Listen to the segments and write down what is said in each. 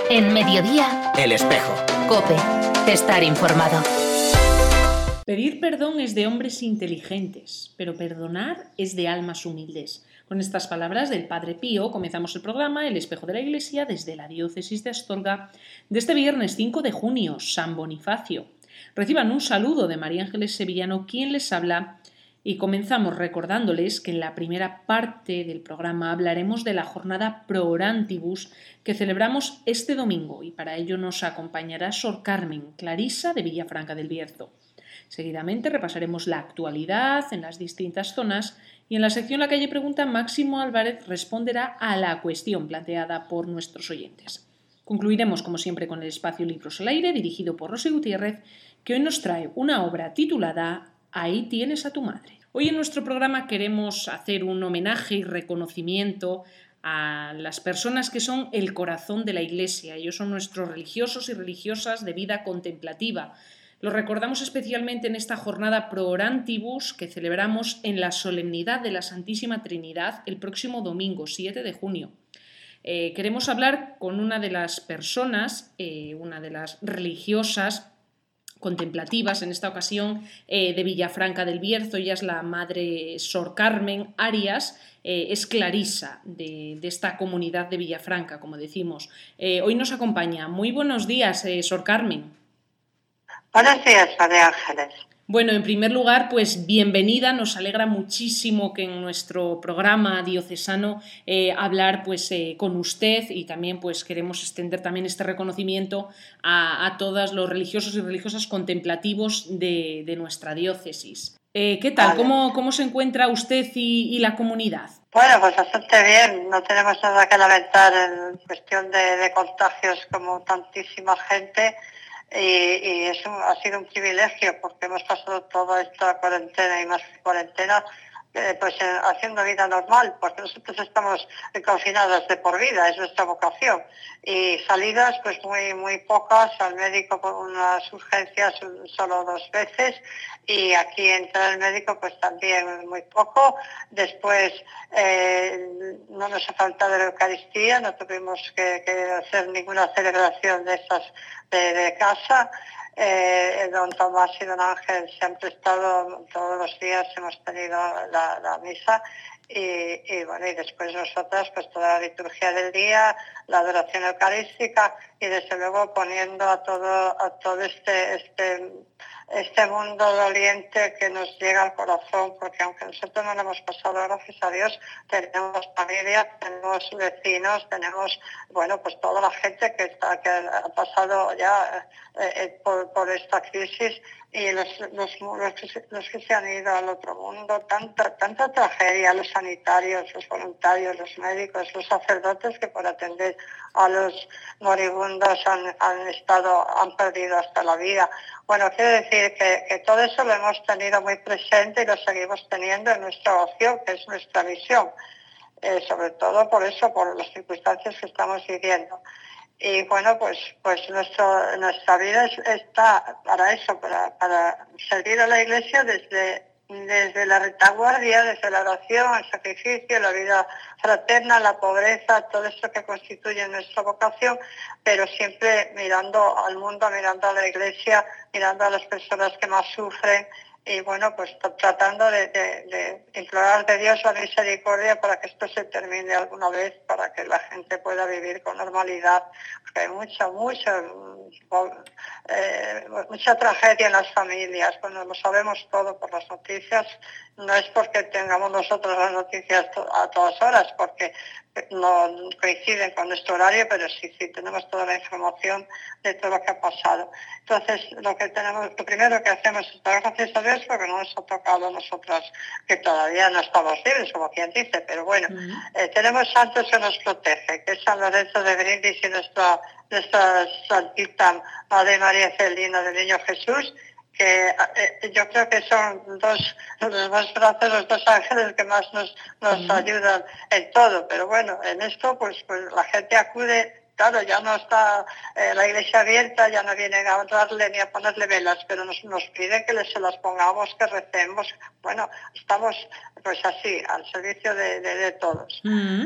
En Mediodía, El Espejo. COPE. Estar informado. Pedir perdón es de hombres inteligentes, pero perdonar es de almas humildes. Con estas palabras del Padre Pío comenzamos el programa El Espejo de la Iglesia desde la diócesis de Astorga de este viernes 5 de junio, San Bonifacio. Reciban un saludo de María Ángeles Sevillano, quien les habla, y comenzamos recordándoles que en la primera parte del programa hablaremos de la jornada Pro Orantibus que celebramos este domingo, y para ello nos acompañará Sor Carmen Clarisa de Villafranca del Bierzo. Seguidamente repasaremos la actualidad en las distintas zonas y en la sección La Calle Pregunta, Máximo Álvarez responderá a la cuestión planteada por nuestros oyentes. Concluiremos, como siempre, con el espacio Libros al Aire, dirigido por Rosy Gutiérrez, que hoy nos trae una obra titulada Ahí tienes a tu madre. Hoy en nuestro programa queremos hacer un homenaje y reconocimiento a las personas que son el corazón de la Iglesia. Ellos son nuestros religiosos y religiosas de vida contemplativa. Los recordamos especialmente en esta jornada Pro Orantibus que celebramos en la solemnidad de la Santísima Trinidad el próximo domingo, 7 de junio. Queremos hablar con una de las personas, una de las religiosas contemplativas en esta ocasión de Villafranca del Bierzo. Ella es la madre Sor Carmen Arias, es clarisa de esta comunidad de Villafranca, como decimos. Hoy nos acompaña. Muy buenos días, Sor Carmen. Buenos días, María Ángeles. Bueno, en primer lugar, pues bienvenida. Nos alegra muchísimo que en nuestro programa diocesano hablar pues con usted, y también pues queremos extender también este reconocimiento a todos los religiosos y religiosas contemplativos de nuestra diócesis. ¿Qué tal? Vale. ¿Cómo se encuentra usted y la comunidad? Bueno, pues bastante bien. No tenemos nada que lamentar en cuestión de contagios como tantísima gente. Y eso ha sido un privilegio porque hemos pasado toda esta cuarentena y más que cuarentena haciendo vida normal, porque nosotros estamos confinados de por vida, es nuestra vocación, y salidas pues muy pocas, al médico por unas urgencias solo 2 veces, y aquí entra el médico pues también muy poco. Después no nos ha faltado la Eucaristía, no tuvimos que hacer ninguna celebración de esas de casa. Don Tomás y don Ángel se han prestado, todos los días hemos tenido la misa, y bueno, y después nosotras pues toda la liturgia del día, la adoración eucarística, y desde luego poniendo a todo este mundo doliente que nos llega al corazón, porque aunque nosotros no lo hemos pasado, gracias a Dios, tenemos familia, tenemos vecinos, tenemos, bueno, pues toda la gente que ha pasado ya por esta crisis, y los que se han ido al otro mundo, tanta tragedia, los sanitarios, los voluntarios, los médicos, los sacerdotes que por atender a los moribundos han perdido hasta la vida. Bueno, quiero decir que todo eso lo hemos tenido muy presente y lo seguimos teniendo en nuestra oración, que es nuestra misión, sobre todo por eso, por las circunstancias que estamos viviendo. Y bueno, pues nuestra vida está para eso, para servir a la Iglesia desde la retaguardia, desde la oración, el sacrificio, la vida fraterna, la pobreza, todo eso que constituye nuestra vocación, pero siempre mirando al mundo, mirando a la Iglesia, mirando a las personas que más sufren, y bueno, pues tratando de implorar de Dios la misericordia para que esto se termine alguna vez, para que la gente pueda vivir con normalidad, porque hay mucha tragedia en las familias. Bueno, lo sabemos todo por las noticias, no es porque tengamos nosotros las noticias a todas horas, porque no coinciden con nuestro horario, pero sí tenemos toda la información de todo lo que ha pasado. Entonces, lo primero que hacemos es dar gracias a Dios porque no nos ha tocado a nosotras, que todavía no estamos libres, como quien dice, pero bueno, tenemos santos que nos protegen, que es San Lorenzo de Brindis y nuestra Santita Madre María Celina del Niño Jesús, que yo creo que son los dos brazos, los dos ángeles que más nos ayudan en todo. Pero bueno, en esto pues la gente acude. Claro, ya no está la iglesia abierta, ya no vienen a honrarle ni a ponerle velas, pero nos pide que se las pongamos, que recemos. Bueno, estamos pues así, al servicio de todos.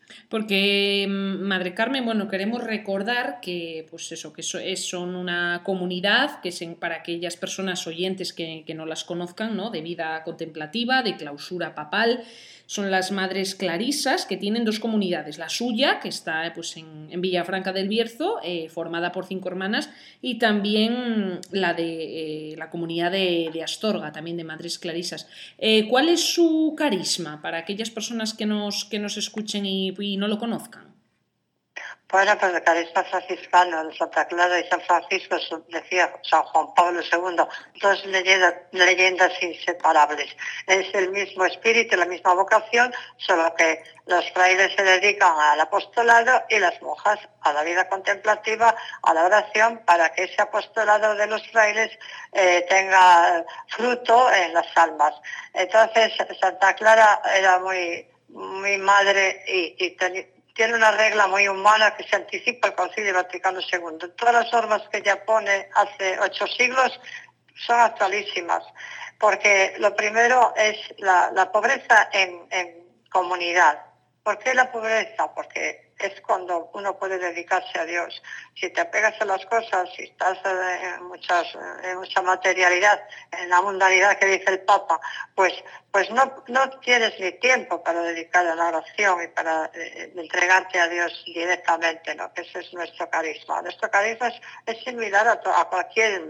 Porque, Madre Carmen, bueno, queremos recordar que, pues eso, que son una comunidad que para aquellas personas oyentes que no las conozcan, ¿no? De vida contemplativa, de clausura papal, son las Madres Clarisas, que tienen dos comunidades, la suya, que está pues en Villafranca del Bierzo, formada por 5 hermanas, y también la de la comunidad de Astorga, también de Madres Clarisas. ¿Cuál es su carisma para aquellas personas que nos escuchen y no lo conozcan? Bueno, pues el carisma franciscano de Santa Clara y San Francisco, decía San Juan Pablo II, dos leyendas inseparables. Es el mismo espíritu, la misma vocación, solo que los frailes se dedican al apostolado y las monjas a la vida contemplativa, a la oración, para que ese apostolado de los frailes tenga fruto en las almas. Entonces, Santa Clara era muy madre y tiene una regla muy humana que se anticipa al Concilio Vaticano II. Todas las normas que ella pone hace 8 siglos son actualísimas, porque lo primero es la pobreza en comunidad. ¿Por qué la pobreza? Porque es cuando uno puede dedicarse a Dios. Si te apegas a las cosas, si estás en mucha materialidad, en la mundanidad que dice el Papa, pues no tienes ni tiempo para dedicar a la oración y para entregarte a Dios directamente, ¿no? Que ese es nuestro carisma. Nuestro carisma es similar a cualquier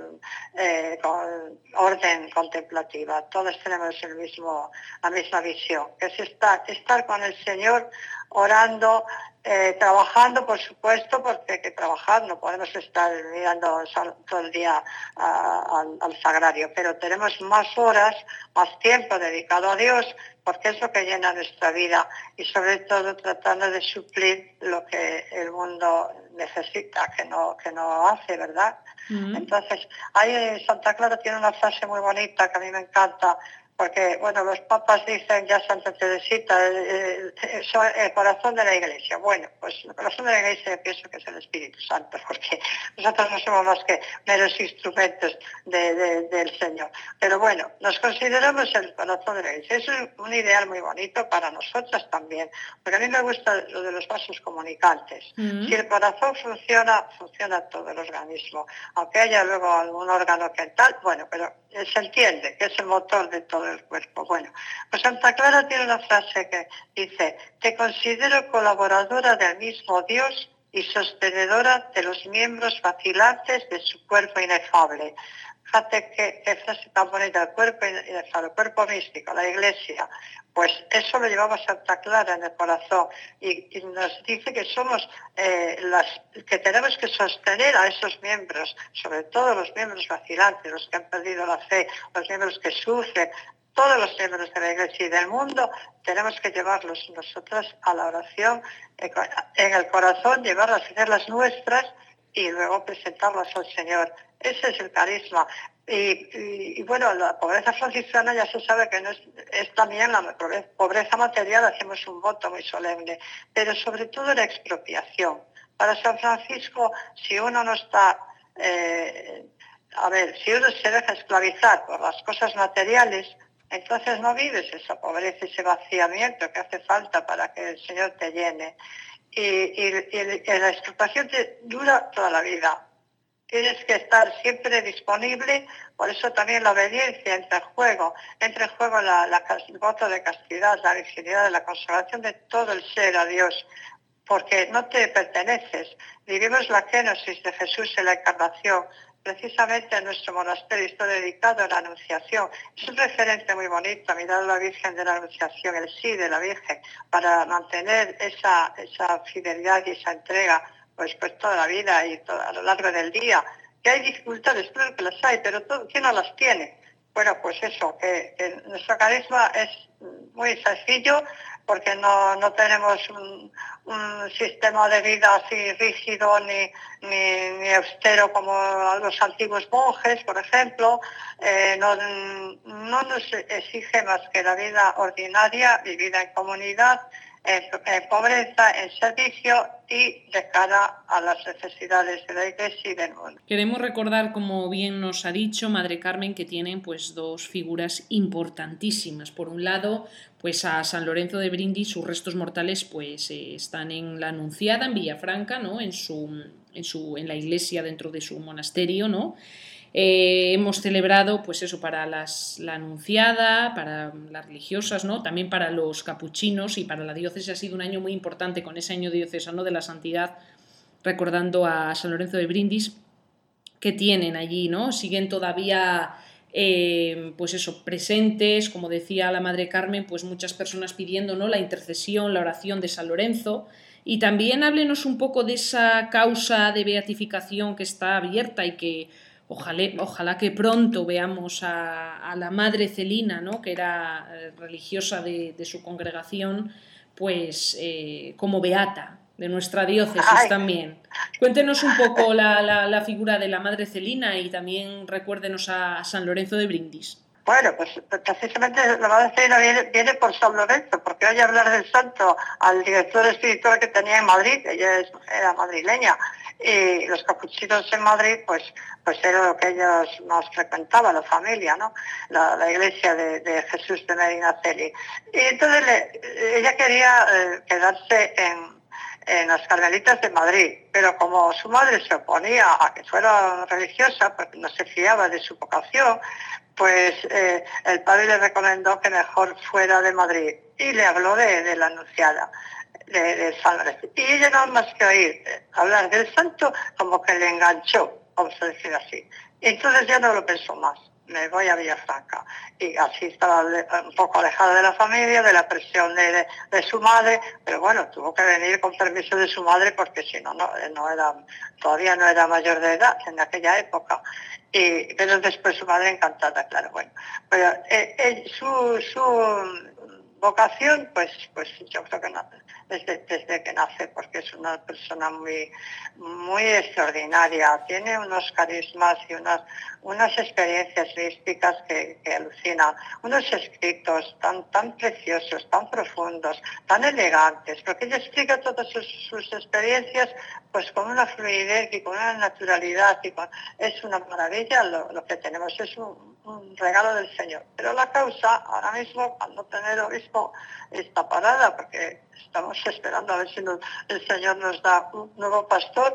orden contemplativa. Todos tenemos la misma visión, que es estar con el Señor orando, trabajando, por supuesto, porque hay que trabajar, no podemos estar mirando todo el día al sagrario, pero tenemos más horas, más tiempo dedicado a Dios, porque es lo que llena nuestra vida y sobre todo tratando de suplir lo que el mundo necesita, que no hace, ¿verdad? Entonces, Santa Clara tiene una frase muy bonita que a mí me encanta, porque, bueno, los papas dicen ya Santa Teresita, el corazón de la Iglesia. Bueno, pues el corazón de la Iglesia yo pienso que es el Espíritu Santo, porque nosotros no somos más que meros instrumentos del Señor. Pero bueno, nos consideramos el corazón de la Iglesia. Es un ideal muy bonito para nosotras también, porque a mí me gusta lo de los vasos comunicantes. Si el corazón funciona todo el organismo, aunque haya luego algún órgano que tal, bueno, pero se entiende que es el motor de todo el cuerpo. Bueno, pues Santa Clara tiene una frase que dice: te considero colaboradora del mismo Dios y sostenedora de los miembros vacilantes de su cuerpo inefable. Fíjate qué frase tan bonita, el cuerpo inefable, el cuerpo místico, la Iglesia. Pues eso lo llevaba Santa Clara en el corazón y nos dice que somos que tenemos que sostener a esos miembros, sobre todo los miembros vacilantes, los que han perdido la fe, los miembros que sufren. Todos los miembros de la Iglesia y del mundo tenemos que llevarlos nosotros a la oración en el corazón, llevarlas, hacerlas nuestras y luego presentarlas al Señor. Ese es el carisma. Y bueno, la pobreza franciscana ya se sabe que no es también la pobreza material, hacemos un voto muy solemne, pero sobre todo la expropiación. Para San Francisco, si uno no está, si uno se deja esclavizar por las cosas materiales, entonces no vives esa pobreza, ese vaciamiento que hace falta para que el Señor te llene. Y la expropiación te dura toda la vida. Tienes que estar siempre disponible, por eso también la obediencia entra en juego el voto de castidad, la virginidad, la consagración de todo el ser a Dios, porque no te perteneces. Vivimos la génesis de Jesús en la encarnación. Precisamente en nuestro monasterio está dedicado a la Anunciación. Es un referente muy bonito, mirar a la Virgen de la Anunciación, el sí de la Virgen, para mantener esa fidelidad y esa entrega pues toda la vida y a lo largo del día. Que hay dificultades, claro que las hay, pero ¿quién no las tiene? Bueno, pues eso, que nuestro carisma es muy sencillo, porque no tenemos un sistema de vida así rígido ni austero como los antiguos monjes, por ejemplo. No nos exige más que la vida ordinaria, vivida en comunidad, en pobreza, en servicio y de cara a las necesidades de la Iglesia y del mundo. Queremos recordar, como bien nos ha dicho Madre Carmen, que tienen pues dos figuras importantísimas. Por un lado, pues a San Lorenzo de Brindis, sus restos mortales pues están en la Anunciada, en Villafranca, ¿no? En la iglesia dentro de su monasterio, ¿no? Hemos celebrado, pues eso, para la Anunciada, para las religiosas, ¿no? También para los capuchinos y para la diócesis ha sido un año muy importante con ese año diocesano de la santidad, recordando a San Lorenzo de Brindis, que tienen allí, ¿no? Siguen todavía, pues eso, presentes, como decía la Madre Carmen, pues muchas personas pidiendo, ¿no?, la intercesión, la oración de San Lorenzo. Y también háblenos un poco de esa causa de beatificación que está abierta y que ojalá que pronto veamos a la Madre Celina, ¿no?, que era religiosa de su congregación, pues como beata de nuestra diócesis también. Cuéntenos un poco la figura de la Madre Celina y también recuérdenos a San Lorenzo de Brindis. Bueno, pues precisamente la Madre Celina viene por San Lorenzo, porque oye hablar del santo al director espiritual que tenía en Madrid, ella era madrileña, y los capuchinos en Madrid, pues era lo que ellos más frecuentaban, la familia, ¿no? La iglesia de Jesús de Medinaceli. Y entonces ella quería quedarse en las Carmelitas de Madrid, pero como su madre se oponía a que fuera religiosa, porque no se fiaba de su vocación, pues el padre le recomendó que mejor fuera de Madrid y le habló de la Anunciada, de San Lorenzo. Y ella nada más que oír hablar del santo, como que le enganchó, vamos a decir así. Y entonces ya no lo pensó más. Me voy a Villafranca. Y así estaba un poco alejada de la familia, de la presión de su madre, pero bueno, tuvo que venir con permiso de su madre porque si no, todavía no era mayor de edad en aquella época. Pero después su madre encantada, claro, bueno. Pero su vocación, pues yo creo que desde que nace, porque es una persona muy extraordinaria, tiene unos carismas y unas experiencias místicas que alucinan, unos escritos tan preciosos, tan profundos, tan elegantes, porque ella explica todas sus experiencias pues con una fluidez y con una naturalidad, es una maravilla lo que tenemos, es un regalo del Señor. Pero la causa, ahora mismo, al no tener obispo, está parada, porque estamos esperando a ver si el Señor nos da un nuevo pastor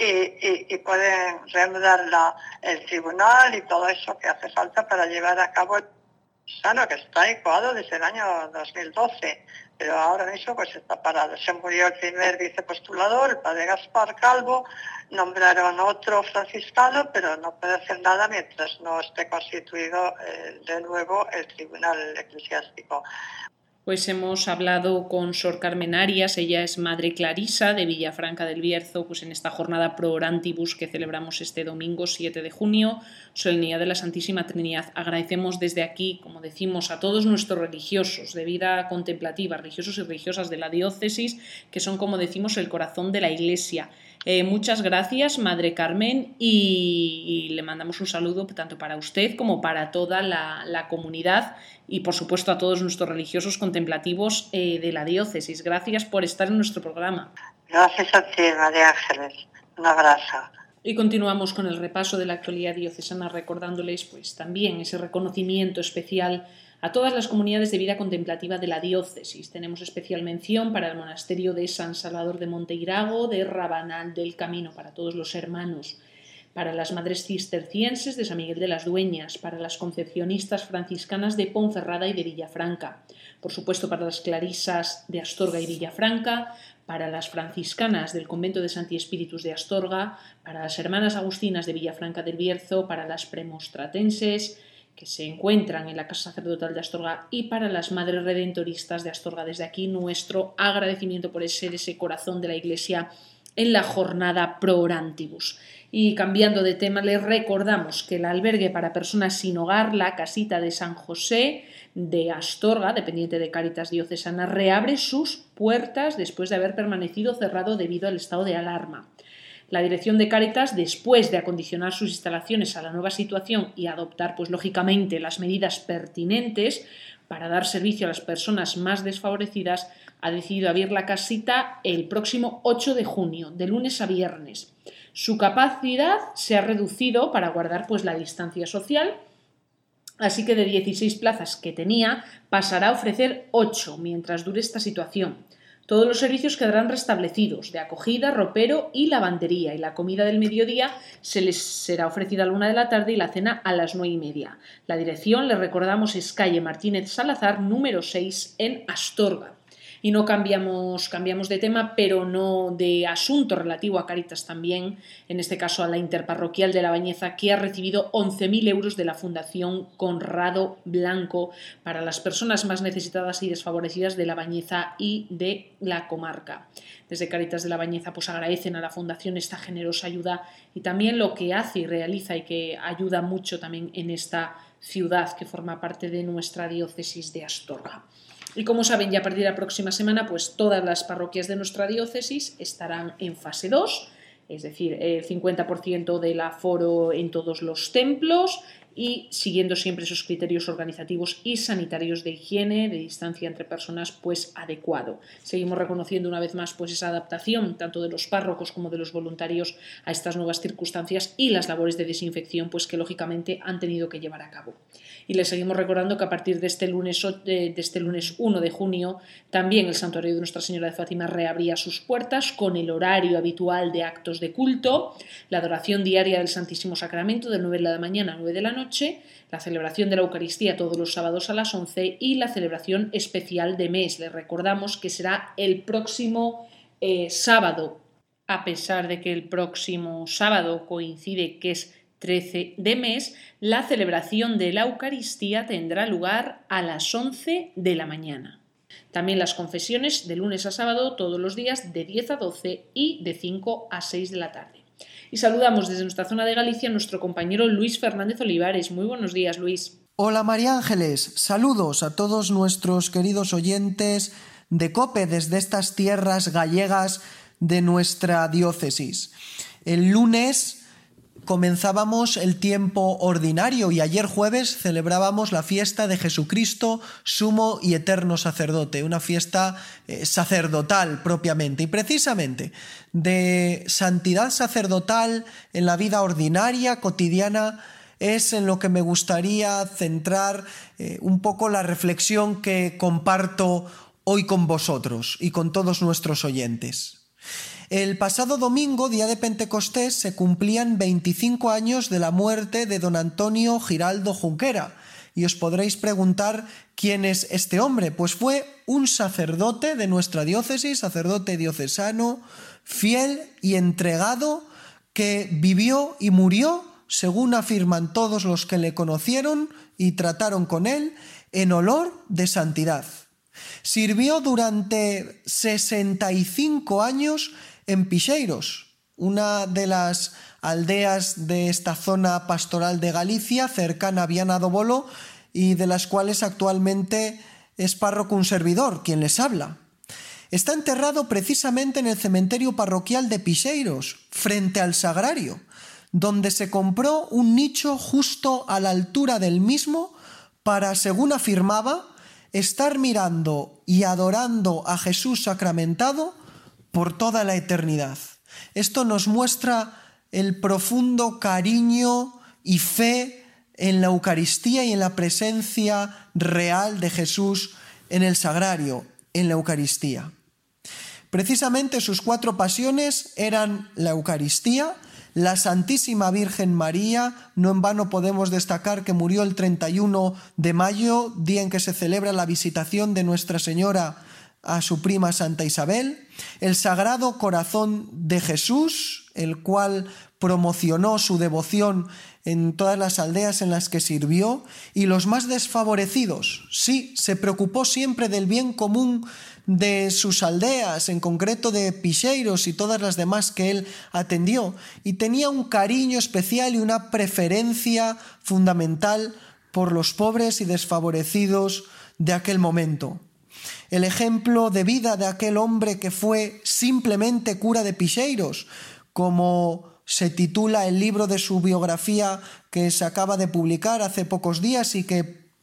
y pueden reanudar el tribunal y todo eso que hace falta para llevar a cabo el sano, que está incoado desde el año 2012, pero ahora mismo pues está parado. Se murió el primer vicepostulador, el padre Gaspar Calvo, nombraron otro franciscano, pero no puede hacer nada mientras no esté constituido de nuevo el tribunal eclesiástico. Pues hemos hablado con Sor Carmen Arias, ella es Madre Clarisa de Villafranca del Bierzo, pues en esta jornada Pro Orantibus que celebramos este domingo 7 de junio, Solemnidad de la Santísima Trinidad. Agradecemos desde aquí, como decimos, a todos nuestros religiosos de vida contemplativa, religiosos y religiosas de la diócesis, que son, como decimos, el corazón de la Iglesia. Muchas gracias, Madre Carmen, y le mandamos un saludo tanto para usted como para toda la comunidad y, por supuesto, a todos nuestros religiosos contemplativos de la diócesis. Gracias por estar en nuestro programa. Gracias a ti, María Ángeles. Un abrazo. Y continuamos con el repaso de la actualidad diocesana, recordándoles pues también ese reconocimiento especial a todas las comunidades de vida contemplativa de la diócesis. Tenemos especial mención para el monasterio de San Salvador de Monteirago, de Rabanal del Camino, para todos los hermanos, para las madres cistercienses de San Miguel de las Dueñas, para las concepcionistas franciscanas de Ponferrada y de Villafranca, por supuesto para las clarisas de Astorga y Villafranca, para las franciscanas del convento de Santi Espíritus de Astorga, para las hermanas agustinas de Villafranca del Bierzo, para las premostratenses que se encuentran en la Casa Sacerdotal de Astorga y para las Madres Redentoristas de Astorga. Desde aquí nuestro agradecimiento por ser ese corazón de la Iglesia en la jornada Pro Orantibus. Y cambiando de tema, les recordamos que el albergue para personas sin hogar, la Casita de San José de Astorga, dependiente de Cáritas Diocesana, reabre sus puertas después de haber permanecido cerrado debido al estado de alarma. La dirección de Cáritas, después de acondicionar sus instalaciones a la nueva situación y adoptar, pues lógicamente, las medidas pertinentes para dar servicio a las personas más desfavorecidas, ha decidido abrir la casita el próximo 8 de junio, de lunes a viernes. Su capacidad se ha reducido para guardar la distancia social, así que de 16 plazas que tenía pasará a ofrecer 8 mientras dure esta situación. Todos los servicios quedarán restablecidos, de acogida, ropero y lavandería, y la comida del mediodía se les será ofrecida a la 1 de la tarde y la cena a las 9:30. La dirección, les recordamos, es calle Martínez Salazar, número 6, en Astorga. Y no cambiamos de tema, pero no de asunto, relativo a Cáritas también, en este caso a la Interparroquial de La Bañeza, que ha recibido 11.000 euros de la Fundación Conrado Blanco para las personas más necesitadas y desfavorecidas de La Bañeza y de la comarca. Desde Cáritas de La Bañeza agradecen a la Fundación esta generosa ayuda y también lo que hace y realiza y que ayuda mucho también en esta ciudad que forma parte de nuestra diócesis de Astorga. Y como saben, ya a partir de la próxima semana, todas las parroquias de nuestra diócesis estarán en fase 2, es decir, el 50% del aforo en todos los templos y siguiendo siempre esos criterios organizativos y sanitarios de higiene, de distancia entre personas, adecuado. Seguimos reconociendo una vez más esa adaptación tanto de los párrocos como de los voluntarios a estas nuevas circunstancias y las labores de desinfección que lógicamente han tenido que llevar a cabo. Y les seguimos recordando que a partir de este lunes 1 de junio también el Santuario de Nuestra Señora de Fátima reabría sus puertas con el horario habitual de actos de culto, la adoración diaria del Santísimo Sacramento de 9 de la mañana a 9 de la noche, la celebración de la Eucaristía todos los sábados a las 11 y la celebración especial de mes. Les recordamos que será el próximo sábado, a pesar de que el próximo sábado coincide que es 13 de mes, la celebración de la Eucaristía tendrá lugar a las 11 de la mañana. También las confesiones de lunes a sábado todos los días de 10 a 12 y de 5 a 6 de la tarde. Y saludamos desde nuestra zona de Galicia a nuestro compañero Luis Fernández Olivares. Muy buenos días, Luis. Hola María Ángeles, saludos a todos nuestros queridos oyentes de COPE desde estas tierras gallegas de nuestra diócesis. El lunes comenzábamos el tiempo ordinario y ayer jueves celebrábamos la fiesta de Jesucristo, sumo y eterno sacerdote, una fiesta sacerdotal propiamente y precisamente de santidad sacerdotal en la vida ordinaria, cotidiana, es en lo que me gustaría centrar un poco la reflexión que comparto hoy con vosotros y con todos nuestros oyentes. El pasado domingo, día de Pentecostés, se cumplían 25 años de la muerte de don Antonio Giraldo Junquera. Y os podréis preguntar quién es este hombre. Pues fue un sacerdote de nuestra diócesis, sacerdote diocesano, fiel y entregado, que vivió y murió, según afirman todos los que le conocieron y trataron con él, en olor de santidad. Sirvió durante 65 años en Pixeiros, una de las aldeas de esta zona pastoral de Galicia, cercana a Viana do Bolo, y de las cuales actualmente es párroco un servidor, quien les habla. Está enterrado precisamente en el cementerio parroquial de Pixeiros, frente al sagrario, donde se compró un nicho justo a la altura del mismo para, según afirmaba, estar mirando y adorando a Jesús sacramentado por toda la eternidad. Esto nos muestra el profundo cariño y fe en la Eucaristía y en la presencia real de Jesús en el sagrario, en la Eucaristía. Precisamente sus 4 pasiones eran la Eucaristía, la Santísima Virgen María. No en vano podemos destacar que murió el 31 de mayo, día en que se celebra la visitación de Nuestra Señora a su prima Santa Isabel, el Sagrado Corazón de Jesús, el cual promocionó su devoción en todas las aldeas en las que sirvió, y los más desfavorecidos. Sí, se preocupó siempre del bien común de sus aldeas, en concreto de Pixeiros y todas las demás que él atendió, y tenía un cariño especial y una preferencia fundamental por los pobres y desfavorecidos de aquel momento. El ejemplo de vida de aquel hombre que fue simplemente cura de Pixeiros, como se titula el libro de su biografía que se acaba de publicar hace pocos días y que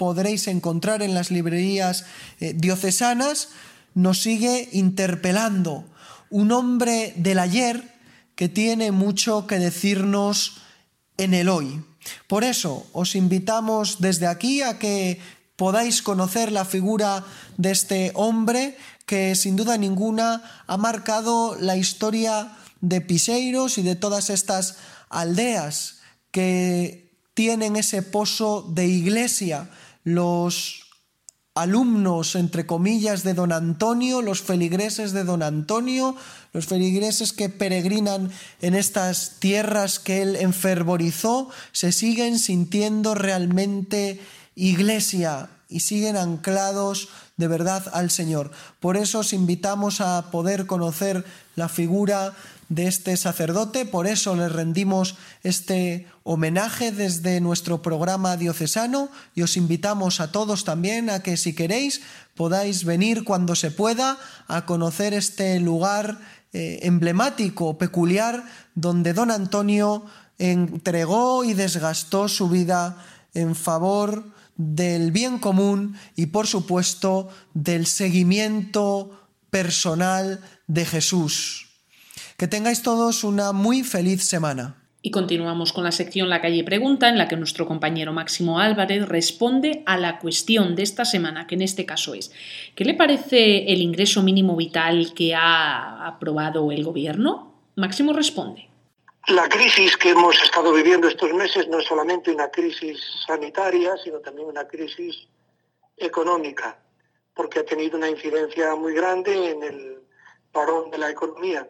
podréis encontrar en las librerías diocesanas, nos sigue interpelando. Un hombre del ayer que tiene mucho que decirnos en el hoy. Por eso os invitamos desde aquí a que podáis conocer la figura de este hombre que sin duda ninguna ha marcado la historia de Piseiros y de todas estas aldeas que tienen ese pozo de iglesia, los alumnos, entre comillas, de don Antonio, los feligreses de don Antonio, los feligreses que peregrinan en estas tierras que él enfervorizó, se siguen sintiendo realmente iglesia y siguen anclados de verdad al Señor. Por eso os invitamos a poder conocer la figura de este sacerdote, por eso le rendimos este homenaje desde nuestro programa diocesano y os invitamos a todos también a que, si queréis, podáis venir cuando se pueda a conocer este lugar emblemático, peculiar, donde don Antonio entregó y desgastó su vida en favor del bien común y, por supuesto, del seguimiento personal de Jesús. Que tengáis todos una muy feliz semana. Y continuamos con la sección La Calle Pregunta, en la que nuestro compañero Máximo Álvarez responde a la cuestión de esta semana, que en este caso es: ¿qué le parece el ingreso mínimo vital que ha aprobado el Gobierno? Máximo responde. La crisis que hemos estado viviendo estos meses no es solamente una crisis sanitaria, sino también una crisis económica, porque ha tenido una incidencia muy grande en el parón de la economía.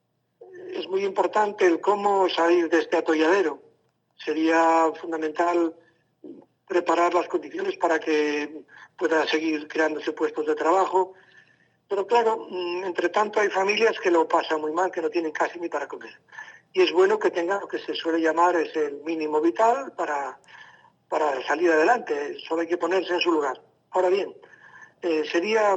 Es muy importante el cómo salir de este atolladero. Sería fundamental preparar las condiciones para que pueda seguir creándose puestos de trabajo. Pero claro, entre tanto hay familias que lo pasan muy mal, que no tienen casi ni para comer. Y es bueno que tengan lo que se suele llamar es el mínimo vital para salir adelante. Solo hay que ponerse en su lugar. Ahora bien, sería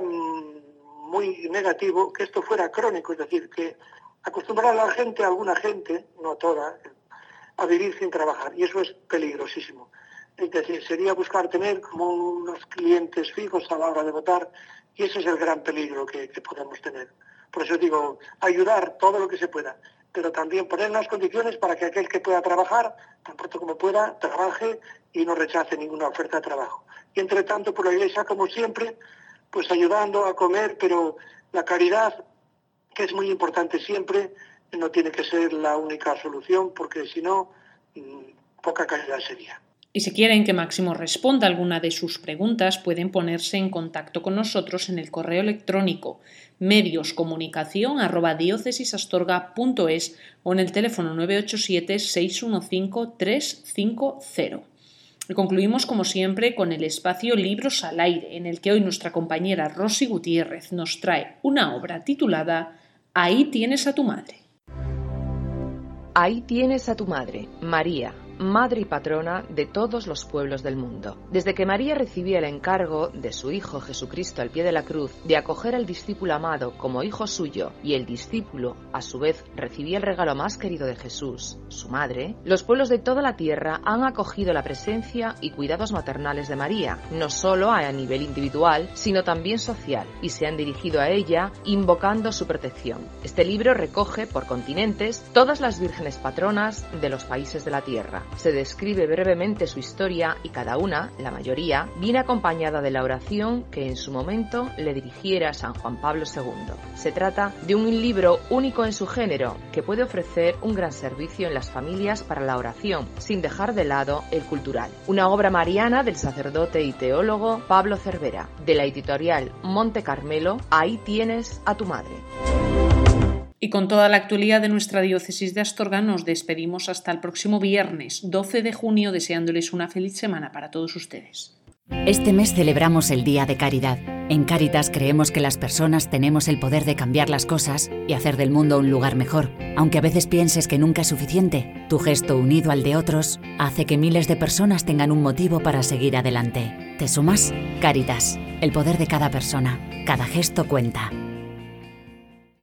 muy negativo que esto fuera crónico, es decir, que acostumbrar a la gente, a alguna gente, no a toda, a vivir sin trabajar. Y eso es peligrosísimo. Es decir, sería buscar tener como unos clientes fijos a la hora de votar, y ese es el gran peligro que podemos tener. Por eso digo, ayudar todo lo que se pueda, pero también poner las condiciones para que aquel que pueda trabajar, tan pronto como pueda, trabaje y no rechace ninguna oferta de trabajo. Y entre tanto, por la Iglesia, como siempre, pues ayudando a comer, pero la caridad, que es muy importante siempre, no tiene que ser la única solución, porque si no, poca caridad sería. Y si quieren que Máximo responda a alguna de sus preguntas, pueden ponerse en contacto con nosotros en el correo electrónico medioscomunicacion@diocesisastorga.es o en el teléfono 987-615-350. Y concluimos, como siempre, con el espacio Libros al Aire, en el que hoy nuestra compañera Rosy Gutiérrez nos trae una obra titulada Ahí tienes a tu madre. Ahí tienes a tu madre, María, madre y patrona de todos los pueblos del mundo. Desde que María recibía el encargo de su Hijo Jesucristo al pie de la cruz de acoger al discípulo amado como hijo suyo, y el discípulo a su vez recibía el regalo más querido de Jesús, su madre, los pueblos de toda la tierra han acogido la presencia y cuidados maternales de María, no solo a nivel individual, sino también social, y se han dirigido a ella invocando su protección. Este libro recoge por continentes todas las vírgenes patronas de los países de la tierra. Se describe brevemente su historia y cada una, la mayoría, viene acompañada de la oración que en su momento le dirigiera San Juan Pablo II. Se trata de un libro único en su género que puede ofrecer un gran servicio en las familias para la oración, sin dejar de lado el cultural. Una obra mariana del sacerdote y teólogo Pablo Cervera, de la editorial Monte Carmelo. Ahí tienes a tu madre. Y con toda la actualidad de nuestra diócesis de Astorga nos despedimos hasta el próximo viernes 12 de junio deseándoles una feliz semana para todos ustedes. Este mes celebramos el Día de Caridad. En Cáritas creemos que las personas tenemos el poder de cambiar las cosas y hacer del mundo un lugar mejor. Aunque a veces pienses que nunca es suficiente, tu gesto unido al de otros hace que miles de personas tengan un motivo para seguir adelante. ¿Te sumas? Cáritas, el poder de cada persona. Cada gesto cuenta.